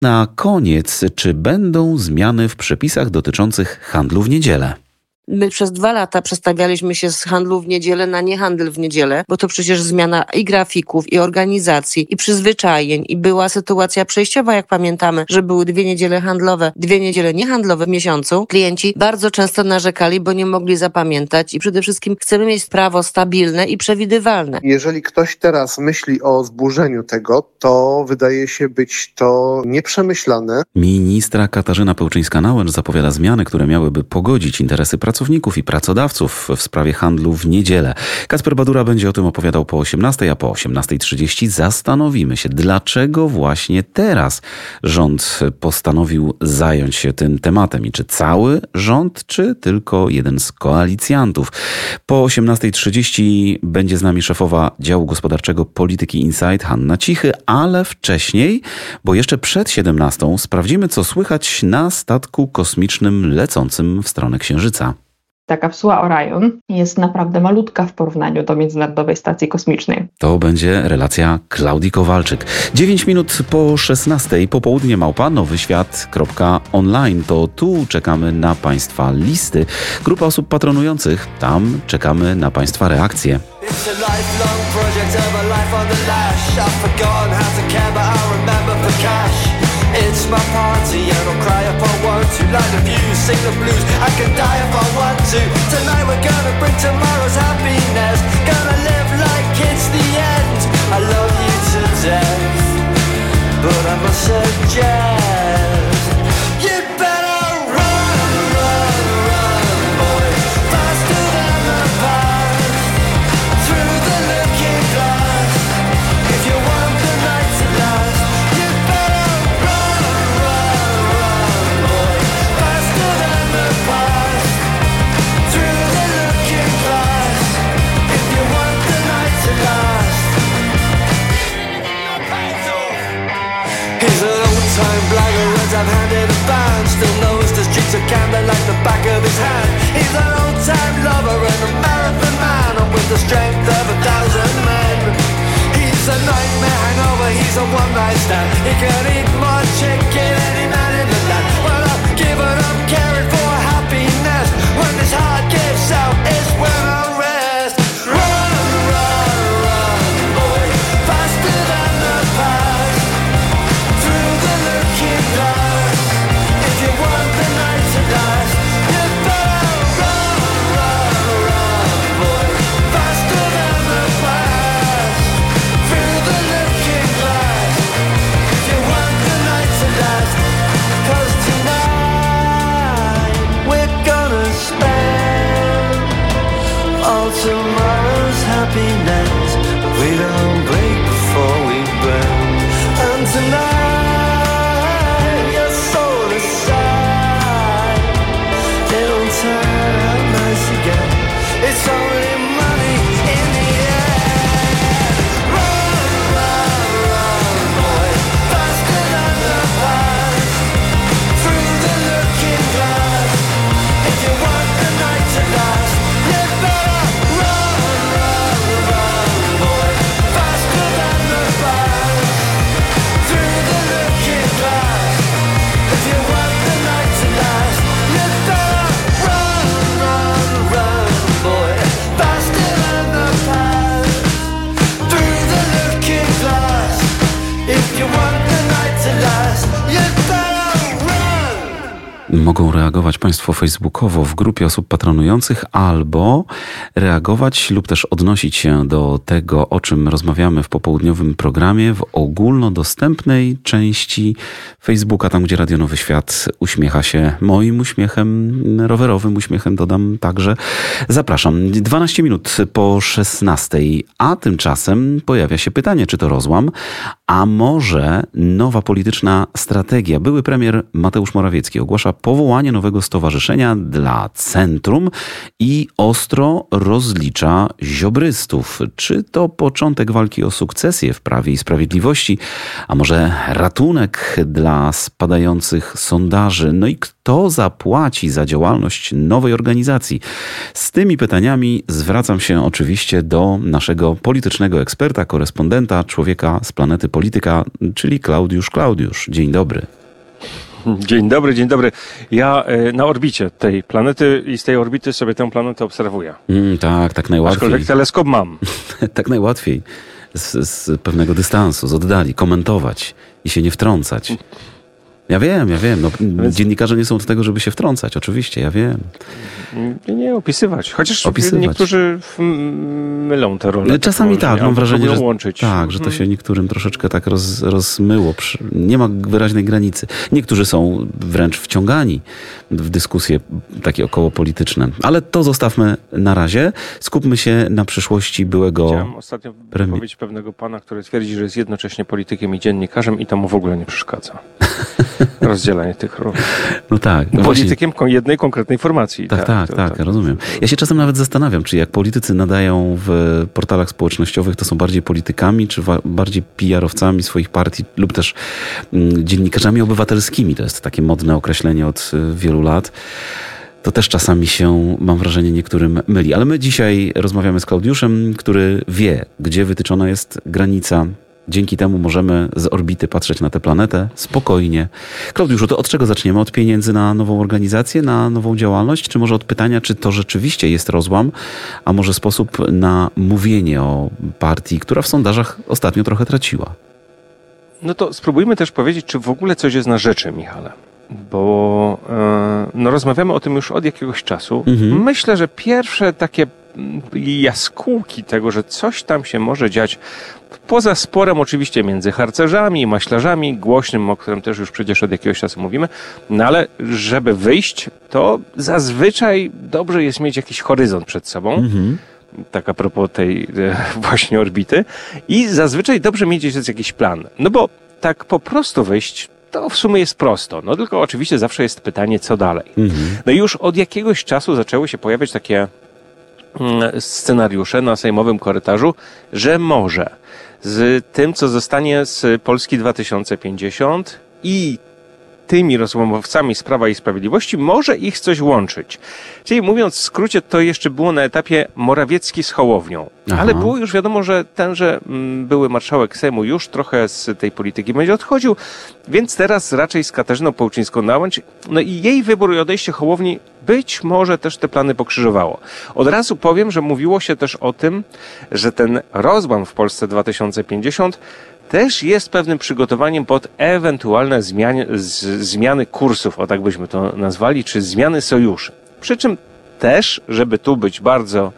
Na koniec, czy będą zmiany w przepisach dotyczących handlu w niedzielę? My przez 2 lata przestawialiśmy się z handlu w niedzielę na niehandel w niedzielę, bo to przecież zmiana i grafików, i organizacji, i przyzwyczajeń, i była sytuacja przejściowa, jak pamiętamy, że były 2 niedziele handlowe, 2 niedziele niehandlowe w miesiącu. Klienci bardzo często narzekali, bo nie mogli zapamiętać i przede wszystkim chcemy mieć prawo stabilne i przewidywalne. Jeżeli ktoś teraz myśli o zburzeniu tego, to wydaje się być to nieprzemyślane. Ministra Katarzyna Pełczyńska-Nałęcz zapowiada zmiany, które miałyby pogodzić interesy pracowników i pracodawców w sprawie handlu w niedzielę. Kacper Badura będzie o tym opowiadał po 18:00, a po 18:30 zastanowimy się, dlaczego właśnie teraz rząd postanowił zająć się tym tematem i czy cały rząd, czy tylko jeden z koalicjantów. Po 18:30 będzie z nami szefowa działu gospodarczego Polityki Insight Hanna Cichy, ale wcześniej, bo jeszcze przed 17:00 sprawdzimy, co słychać na statku kosmicznym lecącym w stronę Księżyca. Ta kapsuła Orion jest naprawdę malutka w porównaniu do Międzynarodowej Stacji Kosmicznej. To będzie relacja Klaudii Kowalczyk. 9 minut po 16:00, popołudnie nowyświat.online. To tu czekamy na Państwa listy. Grupa osób patronujących, tam czekamy na Państwa reakcje. It's my party and I'll cry if I want to. Light the views, sing the blues, I can die if I want to. Tonight we're gonna bring tomorrow's happiness. Gonna live like it's the end. I love you to death, but I must suggest you better run, run, run, boy, faster than the past. Through the looking glass, if you want the night to last. He's an old-time blagger, runs up-handed and band. Still knows the streets of Camden like the back of his hand. He's an old-time lover and a marathon man, and with the strength of 1,000 men. He's a nightmare hangover, he's a one-night stand. He can eat more chicken than any man in the land. Well, I've given up caring for happiness. When this heart gives out, it's when I rest. Run, run, run, boy, faster than the past. Through the looking glass, if you want the night to last, you better run, run, run, boy, faster than the past. Through the looking glass, if you want the night to last. 'Cause tonight we're gonna spend all tomorrow's happiness. We don't break before we burn. And tonight your soul aside, it'll turn out nice again. It's only money in the end. Run, run, run, boy, faster than the past. Through the looking glass, if you want the night to last, you better run, run, run, boy, faster than the past. Through the looking glass, if you want the night to last, you better run, run, run, boy, faster than the past. Through the looking glass, if you want the night to last, you better run. Mogą reagować Państwo facebookowo w grupie osób patronujących albo reagować lub też odnosić się do tego, o czym rozmawiamy w popołudniowym programie w ogólnodostępnej części Facebooka, tam gdzie Radio Nowy Świat uśmiecha się moim uśmiechem, rowerowym uśmiechem dodam także. Zapraszam. 12 minut po 16:00, a tymczasem pojawia się pytanie, czy to rozłam, a może nowa polityczna strategia. Były premier Mateusz Morawiecki ogłasza powołanie nowego stowarzyszenia dla Centrum i ostro rozlicza ziobrystów. Czy to początek walki o sukcesję w Prawie i Sprawiedliwości, a może ratunek dla spadających sondaży? No i kto zapłaci za działalność nowej organizacji? Z tymi pytaniami zwracam się oczywiście do naszego politycznego eksperta, korespondenta, człowieka z planety Polityka, czyli Klaudiusz. Dzień dobry. Dzień dobry. Ja na orbicie tej planety i z tej orbity sobie tę planetę obserwuję. Tak najłatwiej. Aczkolwiek teleskop mam. Tak najłatwiej. Z pewnego dystansu, z oddali, komentować i się nie wtrącać. Ja wiem. No, dziennikarze nie są od tego, żeby się wtrącać. Oczywiście, ja wiem. Nie opisywać. Chociaż niektórzy mylą te role. Czasami tak, mam wrażenie, że łączyć. Tak, że to się niektórym troszeczkę tak rozmyło. Nie ma wyraźnej granicy. Niektórzy są wręcz wciągani w dyskusje takie okołopolityczne. Ale to zostawmy na razie. Skupmy się na przyszłości byłego... Widziałem ostatnio wypowiedź pewnego pana, który twierdzi, że jest jednocześnie politykiem i dziennikarzem i to mu w ogóle nie przeszkadza. Rozdzielanie tych ról. No tak. Politykiem jednej konkretnej formacji. Tak, rozumiem. Ja się czasem nawet zastanawiam, czy jak politycy nadają w portalach społecznościowych, to są bardziej politykami, czy bardziej PR-owcami swoich partii, lub też dziennikarzami obywatelskimi. To jest takie modne określenie od wielu lat. To też czasami się, mam wrażenie, niektórym myli. Ale my dzisiaj rozmawiamy z Klaudiuszem, który wie, gdzie wytyczona jest granica. Dzięki temu możemy z orbity patrzeć na tę planetę spokojnie. Klaudiuszu, to od czego zaczniemy? Od pieniędzy na nową organizację, na nową działalność? Czy może od pytania, czy to rzeczywiście jest rozłam, a może sposób na mówienie o partii, która w sondażach ostatnio trochę traciła? No to spróbujmy też powiedzieć, czy w ogóle coś jest na rzeczy, Michale. Bo rozmawiamy o tym już od jakiegoś czasu. Myślę, że pierwsze takie jaskółki tego, że coś tam się może dziać, poza sporem oczywiście między harcerzami i maślarzami, głośnym, o którym też już przecież od jakiegoś czasu mówimy, no ale żeby wyjść, to zazwyczaj dobrze jest mieć jakiś horyzont przed sobą. Tak a propos tej właśnie orbity. I zazwyczaj dobrze mieć jest jakiś plan. No bo tak po prostu wyjść, to w sumie jest prosto. No tylko oczywiście zawsze jest pytanie, co dalej. No i już od jakiegoś czasu zaczęły się pojawiać takie scenariusze na sejmowym korytarzu, że może z tym, co zostanie z Polski 2050 i tymi rozmówcami z Prawa i Sprawiedliwości, może ich coś łączyć. Czyli mówiąc w skrócie, to jeszcze było na etapie Morawiecki z Hołownią. Ale było już wiadomo, że tenże były marszałek Sejmu już trochę z tej polityki będzie odchodził, więc teraz raczej z Katarzyną Pełczyńską-Nałęcz. No i jej wybór i odejście Hołowni być może też te plany pokrzyżowało. Od razu powiem, że mówiło się też o tym, że ten rozłam w Polsce 2050 też jest pewnym przygotowaniem pod ewentualne zmiany kursów, o tak byśmy to nazwali, czy zmiany sojuszy. Przy czym też, żeby tu być bardzo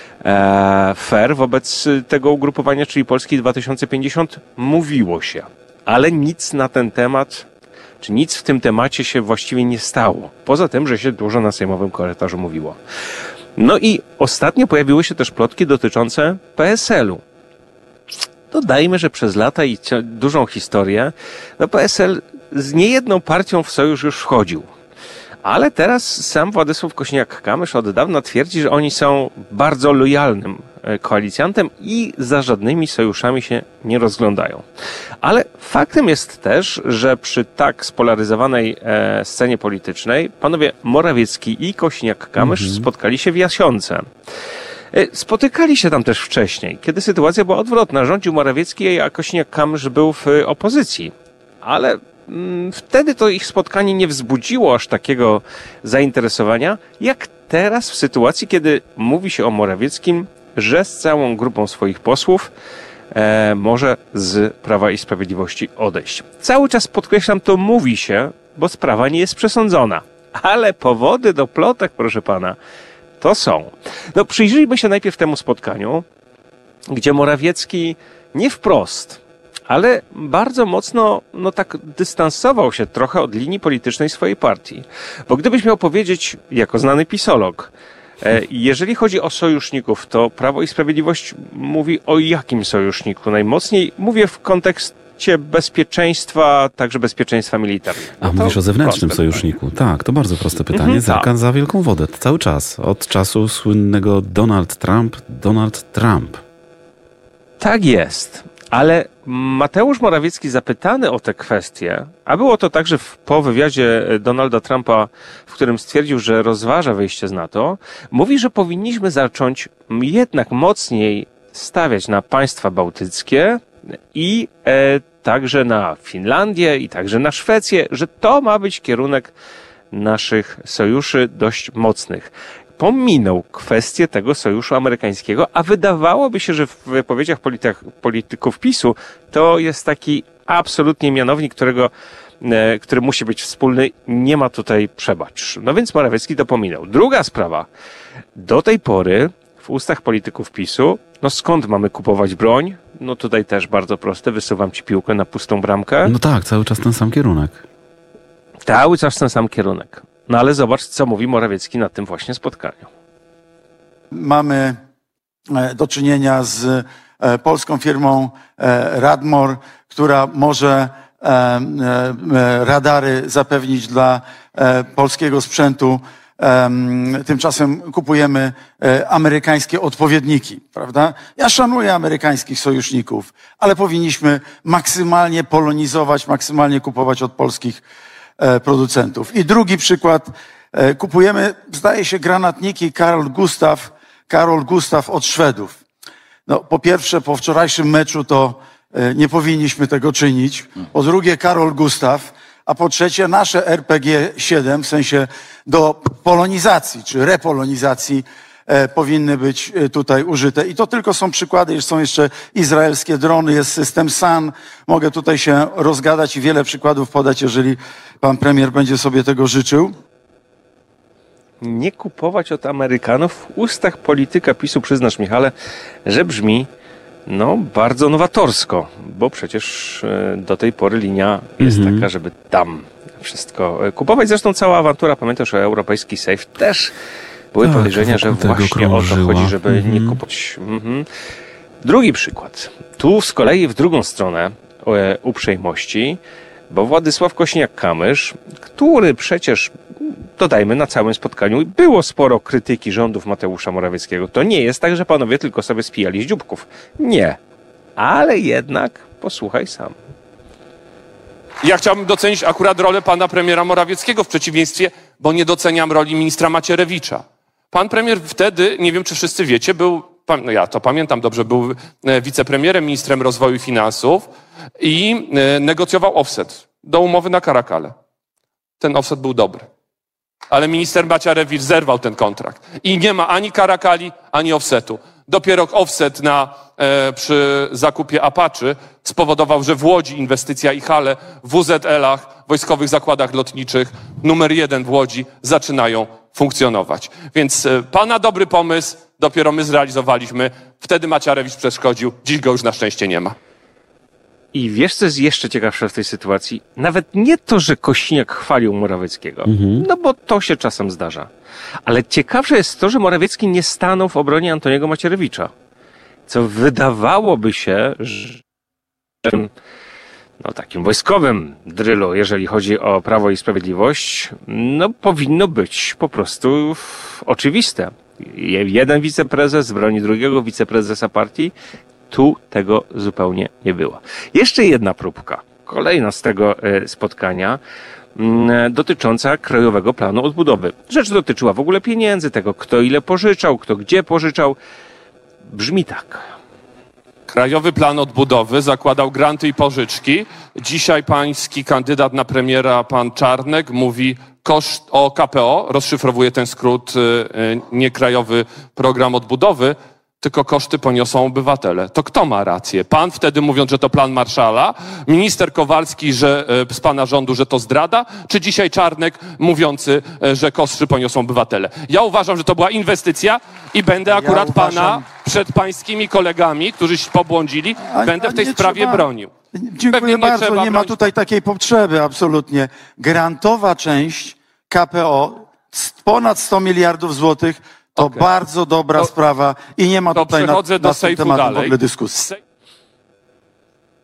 fair wobec tego ugrupowania, czyli Polski 2050, mówiło się, ale nic na ten temat, czy nic w tym temacie się właściwie nie stało. Poza tym, że się dużo na sejmowym korytarzu mówiło. No i ostatnio pojawiły się też plotki dotyczące PSL-u. Dodajmy, że przez lata i dużą historię, no PSL z niejedną partią w sojusz już wchodził. Ale teraz sam Władysław Kosiniak-Kamysz od dawna twierdzi, że oni są bardzo lojalnym koalicjantem i za żadnymi sojuszami się nie rozglądają. Ale faktem jest też, że przy tak spolaryzowanej scenie politycznej panowie Morawiecki i Kosiniak-Kamysz spotkali się w Jasionce. Spotykali się tam też wcześniej, kiedy sytuacja była odwrotna. Rządził Morawiecki, a Kosiniak-Kamysz był w opozycji. Ale wtedy to ich spotkanie nie wzbudziło aż takiego zainteresowania, jak teraz w sytuacji, kiedy mówi się o Morawieckim, że z całą grupą swoich posłów może z Prawa i Sprawiedliwości odejść. Cały czas podkreślam, to mówi się, bo sprawa nie jest przesądzona. Ale powody do plotek, proszę pana, to są. No, przyjrzyjmy się najpierw temu spotkaniu, gdzie Morawiecki nie wprost, ale bardzo mocno, no tak dystansował się trochę od linii politycznej swojej partii. Bo gdybyś miał powiedzieć, jako znany pisolog, jeżeli chodzi o sojuszników, to Prawo i Sprawiedliwość mówi o jakim sojuszniku najmocniej? Mówię w poczucie bezpieczeństwa, także bezpieczeństwa militarnego. A mówisz o zewnętrznym sojuszniku. Tak, to bardzo proste pytanie. Zerkam za wielką wodę cały czas. Od czasu słynnego Donald Trump. Tak jest. Ale Mateusz Morawiecki zapytany o te kwestie, a było to także po wywiadzie Donalda Trumpa, w którym stwierdził, że rozważa wyjście z NATO, mówi, że powinniśmy zacząć jednak mocniej stawiać na państwa bałtyckie i także na Finlandię i także na Szwecję, że to ma być kierunek naszych sojuszy dość mocnych. Pominął kwestię tego sojuszu amerykańskiego, a wydawałoby się, że w wypowiedziach polityków PiS-u to jest taki absolutnie mianownik, który musi być wspólny. Nie ma tutaj przebacz. No więc Morawiecki to pominął. Druga sprawa. Do tej pory w ustach polityków PiS-u, no skąd mamy kupować broń? No tutaj też bardzo proste. Wysuwam ci piłkę na pustą bramkę. No tak, cały czas ten sam kierunek. Cały czas ten sam kierunek. No ale zobacz, co mówi Morawiecki na tym właśnie spotkaniu. Mamy do czynienia z polską firmą Radmor, która może radary zapewnić dla polskiego sprzętu. Tymczasem kupujemy amerykańskie odpowiedniki, prawda? Ja szanuję amerykańskich sojuszników, ale powinniśmy maksymalnie polonizować, maksymalnie kupować od polskich producentów. I drugi przykład. Kupujemy, zdaje się, granatniki Karol Gustav od Szwedów. No, po pierwsze, po wczorajszym meczu to nie powinniśmy tego czynić. Po drugie, Karol Gustav. A po trzecie, nasze RPG-7, w sensie do polonizacji czy repolonizacji, powinny być tutaj użyte. I to tylko są przykłady, są jeszcze izraelskie drony, jest system SAN. Mogę tutaj się rozgadać i wiele przykładów podać, jeżeli pan premier będzie sobie tego życzył. Nie kupować od Amerykanów w ustach polityka PiS-u, przyznasz, Michale, że brzmi bardzo nowatorsko, bo przecież do tej pory linia jest taka, żeby tam wszystko kupować. Zresztą cała awantura, pamiętasz, o europejski safe też były podejrzenia, że właśnie o to chodzi, żeby nie kupować. Drugi przykład. Tu z kolei w drugą stronę uprzejmości, bo Władysław Kosiniak-Kamysz, który przecież, dodajmy, na całym spotkaniu było sporo krytyki rządów Mateusza Morawieckiego. To nie jest tak, że panowie tylko sobie spijali z dzióbków. Nie. Ale jednak posłuchaj sam. Ja chciałbym docenić akurat rolę pana premiera Morawieckiego w przeciwieństwie, bo nie doceniam roli ministra Macierewicza. Pan premier wtedy, nie wiem czy wszyscy wiecie, był, no ja to pamiętam dobrze, był wicepremierem, ministrem rozwoju i finansów i negocjował offset do umowy na Karakale. Ten offset był dobry. Ale minister Macierewicz zerwał ten kontrakt. I nie ma ani Karakali, ani offsetu. Dopiero offset przy zakupie Apache spowodował, że w Łodzi inwestycja i hale w WZL-ach, Wojskowych Zakładach Lotniczych, numer 1 w Łodzi, zaczynają funkcjonować. Więc pana dobry pomysł dopiero my zrealizowaliśmy. Wtedy Macierewicz przeszkodził, dziś go już na szczęście nie ma. I wiesz, co jest jeszcze ciekawsze w tej sytuacji? Nawet nie to, że Kosiniak chwalił Morawieckiego, no bo to się czasem zdarza. Ale ciekawsze jest to, że Morawiecki nie stanął w obronie Antoniego Macierewicza. Co wydawałoby się, że takim wojskowym drylu, jeżeli chodzi o Prawo i Sprawiedliwość, powinno być po prostu oczywiste. Jeden wiceprezes broni drugiego wiceprezesa partii. Tu tego zupełnie nie było. Jeszcze jedna próbka, kolejna z tego spotkania, dotycząca Krajowego Planu Odbudowy. Rzecz dotyczyła w ogóle pieniędzy, tego kto ile pożyczał, kto gdzie pożyczał. Brzmi tak. Krajowy Plan Odbudowy zakładał granty i pożyczki. Dzisiaj pański kandydat na premiera, pan Czarnek, mówi koszt o KPO, rozszyfrowuje ten skrót, nie Krajowy Program Odbudowy, tylko koszty poniosą obywatele. To kto ma rację? Pan wtedy mówiąc, że to plan Marszala, minister Kowalski z pana rządu, że to zdrada, czy dzisiaj Czarnek mówiący, że koszty poniosą obywatele? Ja uważam, że to była inwestycja i będę akurat pana przed pańskimi kolegami, którzy się pobłądzili, będę w tej sprawie bronił. Dziękuję bardzo, nie ma tutaj takiej potrzeby absolutnie. Grantowa część KPO, ponad 100 miliardów złotych, to bardzo dobra sprawa i nie ma tutaj na ten temat w ogóle dyskusji.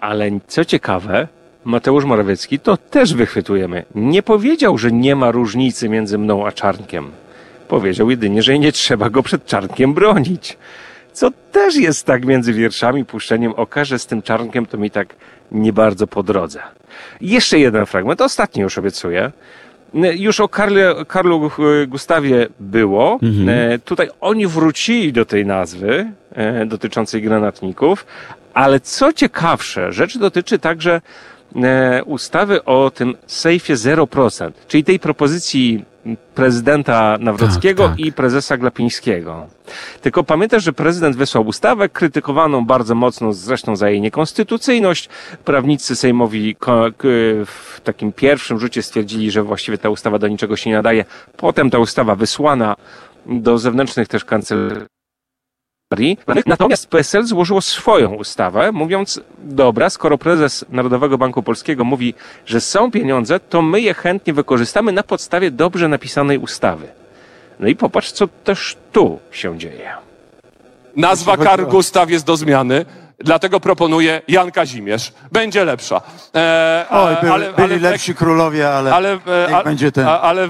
Ale co ciekawe, Mateusz Morawiecki, to też wychwytujemy, nie powiedział, że nie ma różnicy między mną a Czarnkiem. Powiedział jedynie, że nie trzeba go przed Czarnkiem bronić. Co też jest tak między wierszami, puszczeniem oka, że z tym Czarnkiem to mi tak nie bardzo po drodze. Jeszcze jeden fragment, ostatni już obiecuję. Już o Karlu Gustawie było. Tutaj oni wrócili do tej nazwy dotyczącej granatników, ale co ciekawsze, rzecz dotyczy także ustawy o tym sejfie 0%, czyli tej propozycji prezydenta Nawrockiego i prezesa Glapińskiego. Tylko pamiętasz, że prezydent wysłał ustawę krytykowaną bardzo mocno zresztą za jej niekonstytucyjność. Prawnicy sejmowi w takim pierwszym rzucie stwierdzili, że właściwie ta ustawa do niczego się nie nadaje. Potem ta ustawa wysłana do zewnętrznych też kancelarii. Natomiast PSL złożyło swoją ustawę, mówiąc, dobra, skoro prezes Narodowego Banku Polskiego mówi, że są pieniądze, to my je chętnie wykorzystamy na podstawie dobrze napisanej ustawy. No i popatrz, co też tu się dzieje. Nazwa Karl Gustaw jest do zmiany, dlatego proponuję Jan Kazimierz. Będzie lepsza. Byli lepsi królowie, ale będzie ten.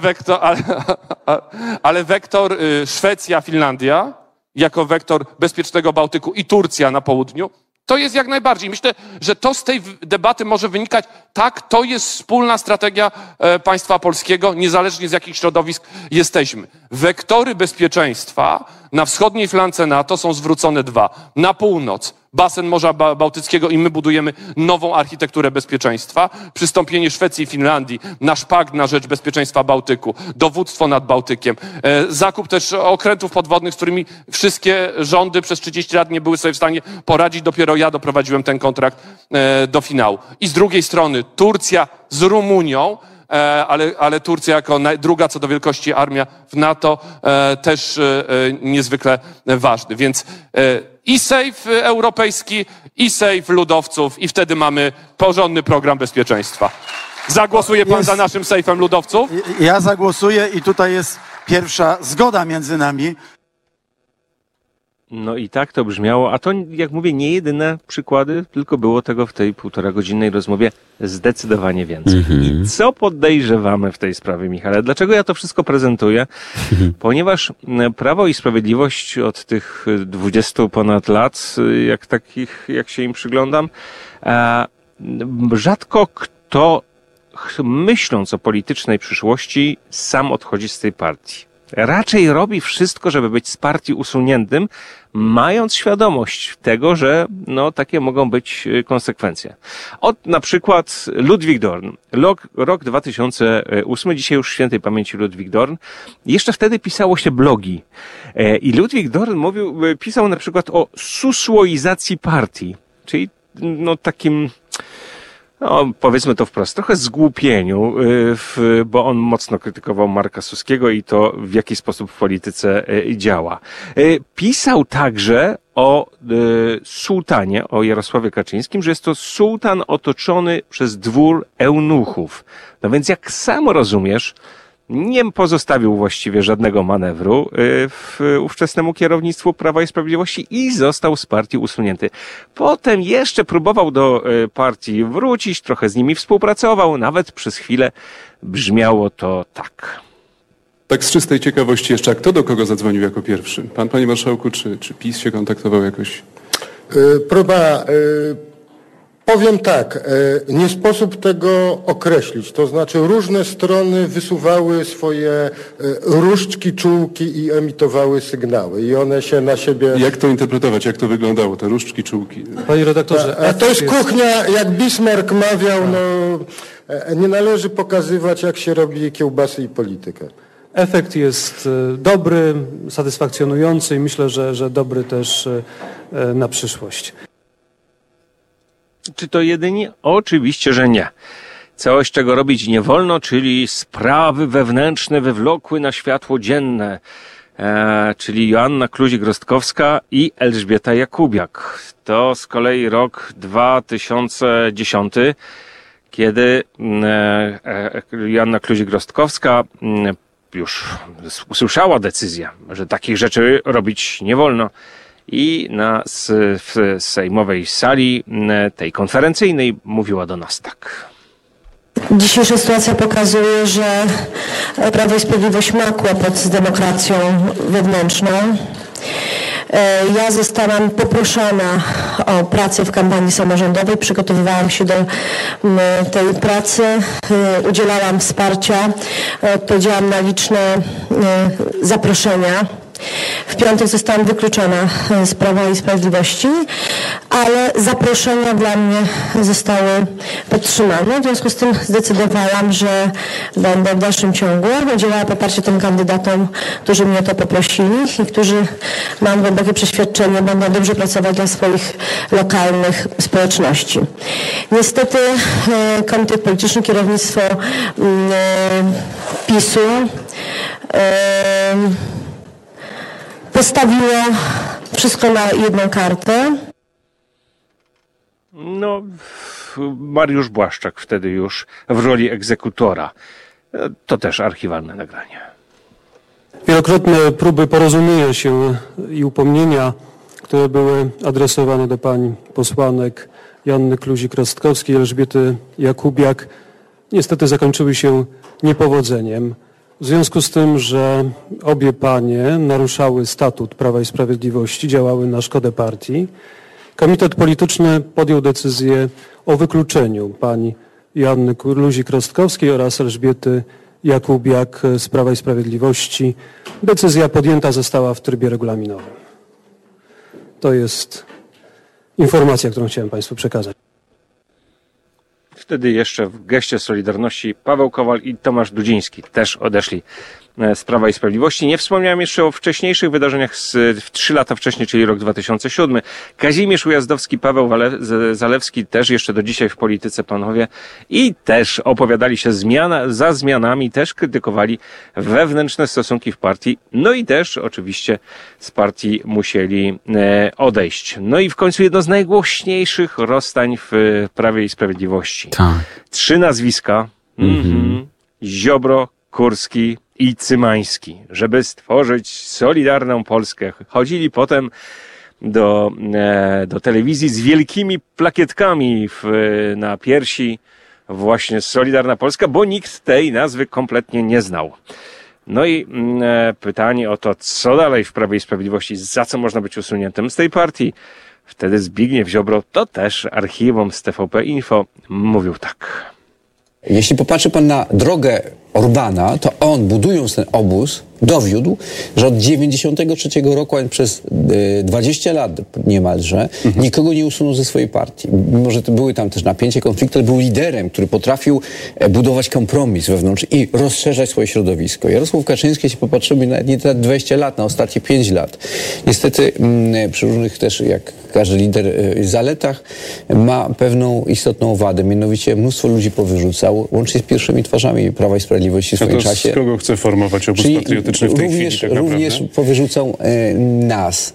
Ale wektor Szwecja, Finlandia jako wektor bezpiecznego Bałtyku i Turcja na południu, to jest jak najbardziej. Myślę, że to z tej debaty może wynikać, tak, to jest wspólna strategia państwa polskiego, niezależnie z jakich środowisk jesteśmy. Wektory bezpieczeństwa na wschodniej flance NATO są zwrócone dwa. Na północ basen Morza Bałtyckiego i my budujemy nową architekturę bezpieczeństwa. Przystąpienie Szwecji i Finlandii na szpakt na rzecz bezpieczeństwa Bałtyku, dowództwo nad Bałtykiem, zakup też okrętów podwodnych, z którymi wszystkie rządy przez 30 lat nie były sobie w stanie poradzić. Dopiero ja doprowadziłem ten kontrakt do finału. I z drugiej strony Turcja z Rumunią, ale Turcja jako druga co do wielkości armia w NATO też niezwykle ważny. Więc i sejf europejski, i sejf ludowców i wtedy mamy porządny program bezpieczeństwa. Zagłosuje pan za naszym sejfem ludowców? Ja zagłosuję i tutaj jest pierwsza zgoda między nami. No i tak to brzmiało, a to, jak mówię, nie jedyne przykłady, tylko było tego w tej 1,5-godzinnej rozmowie zdecydowanie więcej. I co podejrzewamy w tej sprawie, Michale? Dlaczego ja to wszystko prezentuję? Ponieważ Prawo i Sprawiedliwość od tych 20 ponad lat, jak się im przyglądam, rzadko kto, myśląc o politycznej przyszłości, sam odchodzi z tej partii. Raczej robi wszystko, żeby być z partii usuniętym, mając świadomość tego, że takie mogą być konsekwencje. Na przykład Ludwik Dorn. Rok 2008, dzisiaj już świętej pamięci Ludwik Dorn. Jeszcze wtedy pisało się blogi. I Ludwik Dorn pisał na przykład o susłoizacji partii, czyli takim... powiedzmy to wprost, trochę zgłupieniu, bo on mocno krytykował Marka Suskiego i to, w jaki sposób w polityce działa. Pisał także o sułtanie, o Jarosławie Kaczyńskim, że jest to sułtan otoczony przez dwór eunuchów. No więc jak sam rozumiesz, nie pozostawił właściwie żadnego manewru ówczesnemu kierownictwu Prawa i Sprawiedliwości i został z partii usunięty. Potem jeszcze próbował do partii wrócić, trochę z nimi współpracował, nawet przez chwilę brzmiało to tak. Tak z czystej ciekawości jeszcze, a kto do kogo zadzwonił jako pierwszy? Pan, panie marszałku, czy PiS się kontaktował jakoś? Powiem tak, nie sposób tego określić, to znaczy różne strony wysuwały swoje różdżki, czułki i emitowały sygnały i one się na siebie... Jak to interpretować, jak to wyglądało, te różdżki, czułki? Panie redaktorze... To jest kuchnia, jak Bismarck mawiał, nie należy pokazywać, jak się robi kiełbasy i politykę. Efekt jest dobry, satysfakcjonujący i myślę, że dobry też na przyszłość. Czy to jedynie? Oczywiście, że nie. Coś, czego robić nie wolno, czyli sprawy wewnętrzne wywlokły na światło dzienne, czyli Joanna Kluzik-Rostkowska i Elżbieta Jakubiak. To z kolei rok 2010, kiedy Joanna Kluzik-Rostkowska już usłyszała decyzję, że takich rzeczy robić nie wolno i w sejmowej sali tej konferencyjnej mówiła do nas tak. Dzisiejsza sytuacja pokazuje, że Prawo i Sprawiedliwość ma kłopot z demokracją wewnętrzną. Ja zostałam poproszona o pracę w kampanii samorządowej. Przygotowywałam się do tej pracy, udzielałam wsparcia, odpowiedziałam na liczne zaproszenia. W piątek zostałam wykluczona z Prawa i Sprawiedliwości, ale zaproszenia dla mnie zostały podtrzymane. W związku z tym zdecydowałam, że będę w dalszym ciągu udzielała poparcia tym kandydatom, którzy mnie o to poprosili i którzy, mam głębokie przeświadczenie, będą dobrze pracować dla swoich lokalnych społeczności. Niestety Komitet Polityczny, kierownictwo PiS-u postawiło wszystko na jedną kartę. No, Mariusz Błaszczak wtedy już w roli egzekutora. To też archiwalne nagranie. Wielokrotne próby porozumienia się i upomnienia, które były adresowane do pań posłanek Joanny Kluzik-Rostkowskiej i Elżbiety Jakubiak, niestety zakończyły się niepowodzeniem. W związku z tym, że obie panie naruszały statut Prawa i Sprawiedliwości, działały na szkodę partii, Komitet Polityczny podjął decyzję o wykluczeniu pani Joanny Kluzik-Rostkowskiej oraz Elżbiety Jakubiak z Prawa i Sprawiedliwości. Decyzja podjęta została w trybie regulaminowym. To jest informacja, którą chciałem państwu przekazać. Wtedy jeszcze w geście Solidarności Paweł Kowal i Tomasz Dudziński też odeszli z Prawa i Sprawiedliwości. Nie wspomniałem jeszcze o wcześniejszych wydarzeniach z 3 lata wcześniej, czyli rok 2007. Kazimierz Ujazdowski, Paweł Zalewski też jeszcze do dzisiaj w polityce panowie i też opowiadali się za zmianami, też krytykowali wewnętrzne stosunki w partii. No i też oczywiście z partii musieli odejść. No i w końcu jedno z najgłośniejszych rozstań w Prawie i Sprawiedliwości. Tak. 3 nazwiska. Ziobro, Kurski i Cymański, żeby stworzyć Solidarną Polskę. Chodzili potem do telewizji z wielkimi plakietkami na piersi, właśnie Solidarna Polska, bo nikt tej nazwy kompletnie nie znał. No i pytanie o to, co dalej w Prawie i Sprawiedliwości, za co można być usuniętym z tej partii. Wtedy Zbigniew Ziobro, to też archiwum z TVP Info, mówił tak. Jeśli popatrzy pan na drogę Orbana, to on, budując ten obóz, dowiódł, że od 1993 roku, a przez 20 lat niemalże, nikogo nie usunął ze swojej partii. Mimo że były tam też napięcie, konflikty, ale był liderem, który potrafił budować kompromis wewnątrz i rozszerzać swoje środowisko. Jarosław Kaczyński, jeśli popatrzymy na nie 20 lat, na ostatnie 5 lat, niestety przy różnych też, jak każdy lider, zaletach, ma pewną istotną wadę. Mianowicie mnóstwo ludzi powyrzucał, łącznie z pierwszymi twarzami Prawa i Sprawiedliwości w swoim czasie. Z kogo chce formować obóz patriotyczny w tej chwili, tak naprawdę? Również powyrzucą nas.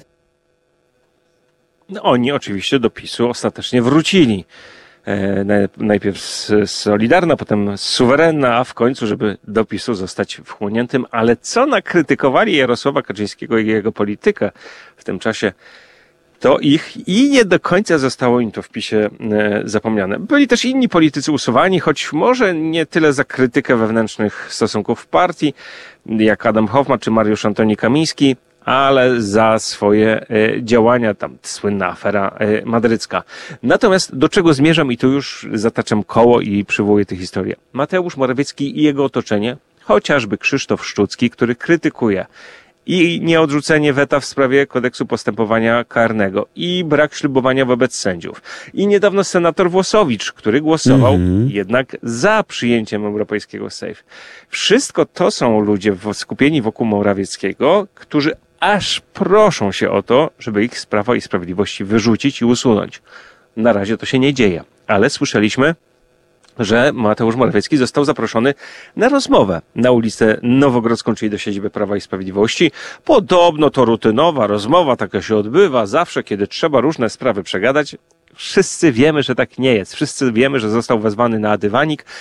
No, oni oczywiście do PiS-u ostatecznie wrócili. Najpierw Solidarna, potem Suwerenna, a w końcu, żeby do PiS-u zostać wchłoniętym. Ale co nakrytykowali Jarosława Kaczyńskiego i jego politykę w tym czasie, to ich i nie do końca zostało im to w PiS-ie zapomniane. Byli też inni politycy usuwani, choć może nie tyle za krytykę wewnętrznych stosunków w partii, jak Adam Hoffman czy Mariusz Antoni Kamiński, ale za swoje działania, tam słynna afera madrycka. Natomiast do czego zmierzam, i tu już zataczam koło i przywołuję tę historię. Mateusz Morawiecki i jego otoczenie, chociażby Krzysztof Szczucki, który krytykuje i nieodrzucenie weta w sprawie kodeksu postępowania karnego i brak ślubowania wobec sędziów. I niedawno senator Włosowicz, który głosował jednak za przyjęciem europejskiego SAFE. Wszystko to są ludzie skupieni wokół Morawieckiego, którzy aż proszą się o to, żeby ich z Prawa i Sprawiedliwości wyrzucić i usunąć. Na razie to się nie dzieje, ale słyszeliśmy, że Mateusz Morawiecki został zaproszony na rozmowę na ulicę Nowogrodzką, czyli do siedziby Prawa i Sprawiedliwości. Podobno to rutynowa rozmowa, taka się odbywa zawsze, kiedy trzeba różne sprawy przegadać. Wszyscy wiemy, że tak nie jest. Wszyscy wiemy, że został wezwany na dywanik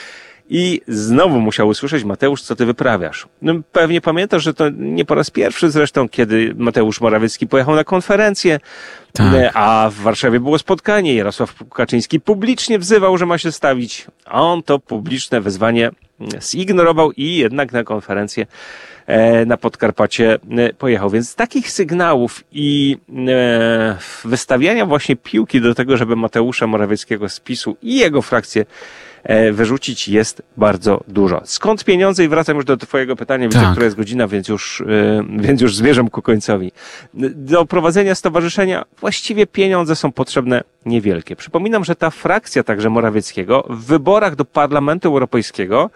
I znowu musiał usłyszeć: Mateusz, co ty wyprawiasz? No, pewnie pamiętasz, że to nie po raz pierwszy zresztą, kiedy Mateusz Morawiecki pojechał na konferencję, a w Warszawie było spotkanie. Jarosław Kaczyński publicznie wzywał, że ma się stawić. A on to publiczne wezwanie zignorował i jednak na konferencję na Podkarpacie pojechał. Więc takich sygnałów i wystawiania właśnie piłki do tego, żeby Mateusza Morawieckiego z PiS-u i jego frakcję wyrzucić, jest bardzo dużo. Skąd pieniądze? I wracam już do twojego pytania, widzę, która jest godzina, więc już zmierzam ku końcowi. Do prowadzenia stowarzyszenia właściwie pieniądze są potrzebne niewielkie. Przypominam, że ta frakcja także Morawieckiego w wyborach do Parlamentu Europejskiego,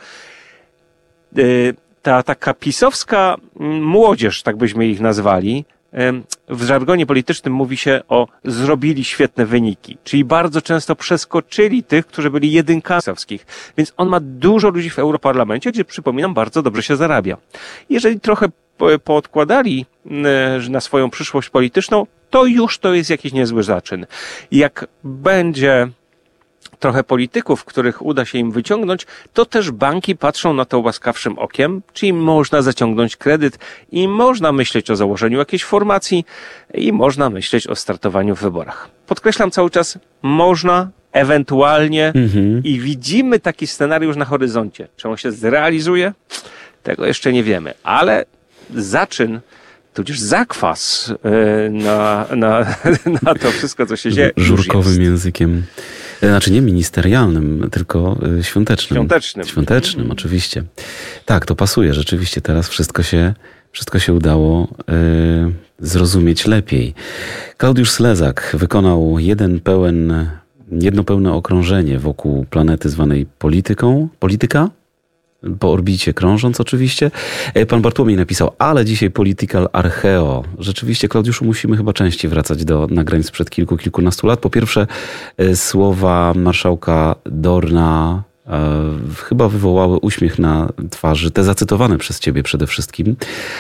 ta taka pisowska młodzież, tak byśmy ich nazwali, w żargonie politycznym mówi się o zrobili świetne wyniki, czyli bardzo często przeskoczyli tych, którzy byli jedynkami pisowskich. Więc on ma dużo ludzi w Europarlamencie, gdzie, przypominam, bardzo dobrze się zarabia. Jeżeli trochę poodkładali na swoją przyszłość polityczną, to już to jest jakiś niezły zaczyn. Jak będzie trochę polityków, których uda się im wyciągnąć, to też banki patrzą na to łaskawszym okiem, czyli można zaciągnąć kredyt i można myśleć o założeniu jakiejś formacji i można myśleć o startowaniu w wyborach. Podkreślam cały czas, można, ewentualnie i widzimy taki scenariusz na horyzoncie. Czy on się zrealizuje? Tego jeszcze nie wiemy, ale zaczyn, tudzież zakwas na to wszystko, co się dzieje. Żurkowym językiem. Znaczy nie ministerialnym, tylko świątecznym. Świątecznym, oczywiście. Tak, to pasuje. Rzeczywiście teraz wszystko się udało zrozumieć lepiej. Klaudiusz Slezak wykonał jedno pełne okrążenie wokół planety zwanej polityka? Po orbicie krążąc oczywiście. Pan Bartłomiej napisał, ale dzisiaj political archeo. Rzeczywiście, Klaudiuszu, musimy chyba częściej wracać do nagrań sprzed kilkunastu lat. Po pierwsze, słowa marszałka Dorna chyba wywołały uśmiech na twarzy, te zacytowane przez ciebie przede wszystkim,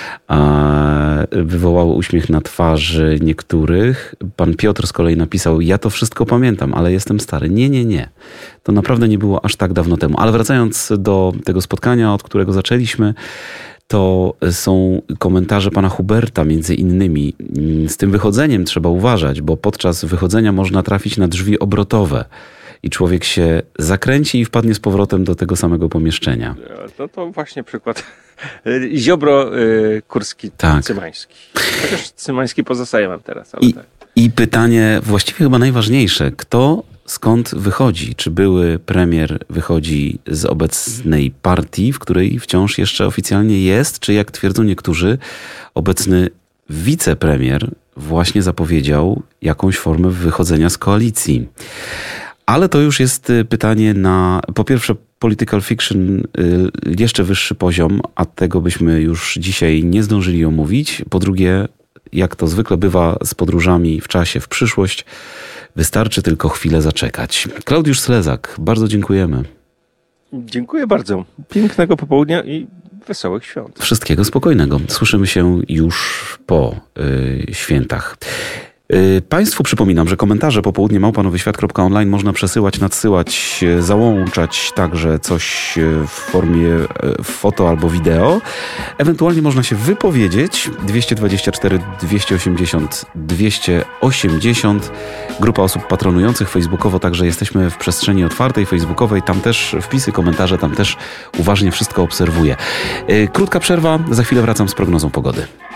wywołały uśmiech na twarzy niektórych. Pan Piotr z kolei napisał, ja to wszystko pamiętam, ale jestem stary. Nie. To naprawdę nie było aż tak dawno temu. Ale wracając do tego spotkania, od którego zaczęliśmy, to są komentarze pana Huberta między innymi. Z tym wychodzeniem trzeba uważać, bo podczas wychodzenia można trafić na drzwi obrotowe. I człowiek się zakręci i wpadnie z powrotem do tego samego pomieszczenia. No to właśnie przykład. Ziobro, Kurski, Cymański. Chociaż Cymański pozostaje nam teraz. Ale I pytanie właściwie chyba najważniejsze. Kto skąd wychodzi? Czy były premier wychodzi z obecnej partii, w której wciąż jeszcze oficjalnie jest? Czy jak twierdzą niektórzy, obecny wicepremier właśnie zapowiedział jakąś formę wychodzenia z koalicji? Ale to już jest pytanie na, po pierwsze, political fiction, jeszcze wyższy poziom, a tego byśmy już dzisiaj nie zdążyli omówić. Po drugie, jak to zwykle bywa z podróżami w czasie, w przyszłość, wystarczy tylko chwilę zaczekać. Klaudiusz Slezak, bardzo dziękujemy. Dziękuję bardzo. Pięknego popołudnia i wesołych świąt. Wszystkiego spokojnego. Słyszymy się już po świętach. Państwu przypominam, że komentarze popołudnie@nowyświat.online można przesyłać, nadsyłać, załączać także coś w formie foto albo wideo. Ewentualnie można się wypowiedzieć. 224 280 280. Grupa osób patronujących facebookowo, także jesteśmy w przestrzeni otwartej facebookowej. Tam też wpisy, komentarze, tam też uważnie wszystko obserwuję. Krótka przerwa, za chwilę wracam z prognozą pogody.